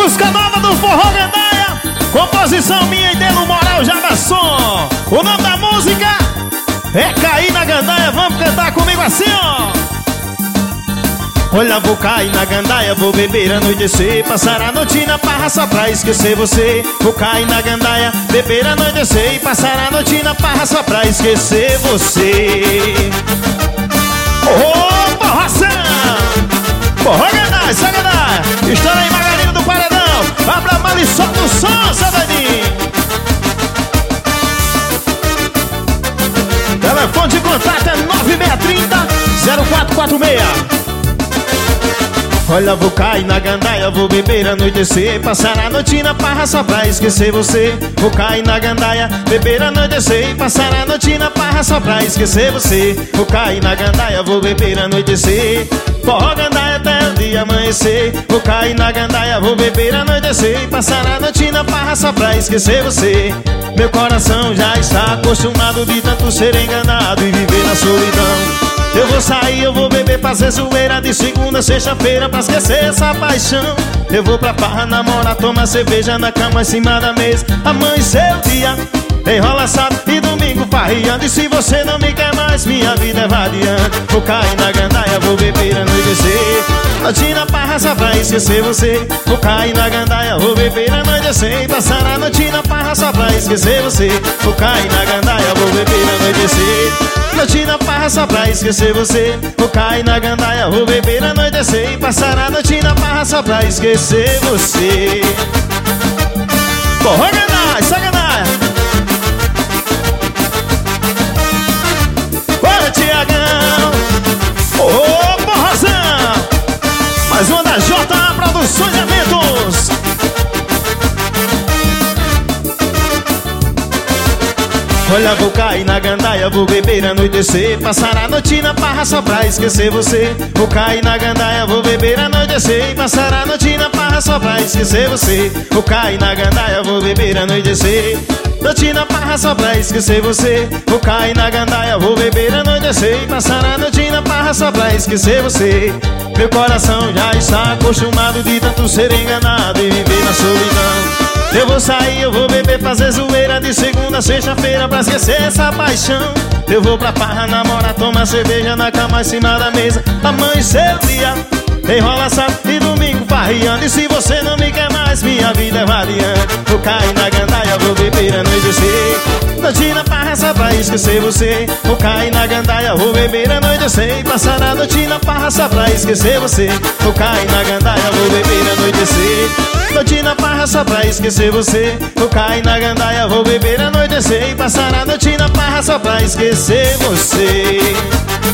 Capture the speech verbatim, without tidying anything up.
música nova do Forró Gandaia, composição minha e Delo Moral Jabasson. O nome da música é Cair na Gandaia. Vamos cantar comigo assim, ó. Olha, vou cair na gandaia, vou beber a noite ceia, passar a noite na parra só pra esquecer você. Vou cair na gandaia, beber a noite ceia, passar a noite na parra só pra esquecer você. Ô, porração! Forró Gandaia, sai gandaia! Estoura aí, Margarida do Paredão! Abra a mala e solta o som, seu doidinho! Telefone de contato é nove seis três zero, zero quatro quatro seis. Olha, vou cair na gandaia, vou beber a noite ceia, passar a noite na parra só pra esquecer você. Vou cair na gandaia, beber a noite ceia, passar a noite na parra só pra esquecer você. Vou cair na gandaia, vou beber a noite ceia, forró gandaia até o dia amanhecer. Vou cair na gandaia, vou beber a noite ceia, passar a noite na parra só pra esquecer você. Meu coração já está acostumado de tanto ser enganado e viver na solidão. Eu vou sair, eu vou beber, fazer zoeira de segunda a sexta-feira pra esquecer essa paixão. Eu vou pra farra, namorar, tomar cerveja na cama em cima da mesa, amanhecer o dia, enrola sábado e domingo farriando. E se você não me quer mais, minha vida é vadiante. Vou cair na gandaia, vou beber a anoitecer, noite na parra só pra esquecer você. Vou cair na gandaia, vou beber a anoitecer, passar a noite na parra só pra esquecer você. Vou cair na gandaia, vou beber a anoitecer, noite na parra só pra esquecer você. Vou cair na gandaia, vou beber a anoitecer, passar a noite na parra só pra esquecer você. Forró Gandaia, sai gandaia! Bora, Tiagão! Ô, porrazão! Mais uma da J A Produções e Eventos. Olha, vou cair na gandaia, vou beber a anoitecer, passar a noite na parra só pra esquecer você. Vou cair na gandaia, vou beber a anoitecer, passar a noite na parra só pra esquecer você. Vou cair na gandaia, vou beber a anoitecer, noite na parra só pra esquecer você. Vou cair na gandaia, vou beber a anoitecer, passar a noite na parra só pra esquecer você. Meu coração já está acostumado de tanto ser enganado e viver na solidão. Eu vou sair, eu vou beber, fazer zoeira de segunda a sexta-feira pra esquecer essa paixão. Eu vou pra farra, namorar, tomar cerveja na cama em cima da mesa, amanhecer o dia, enrola sábado e domingo farriando. E se você não me quer mais, minha vida é variante. Vou cair na gandaia, vou beber a anoitecer, noite na parra só pra esquecer você. Vou cair na gandaia, vou beber a anoitecer, passar a noite na parra só pra esquecer você. Vou cair na gandaia, vou beber a anoitecer, noite na parra só pra esquecer você. Vou cair na gandaia, vou beber a anoitecer, passar a noite na parra só pra esquecer você.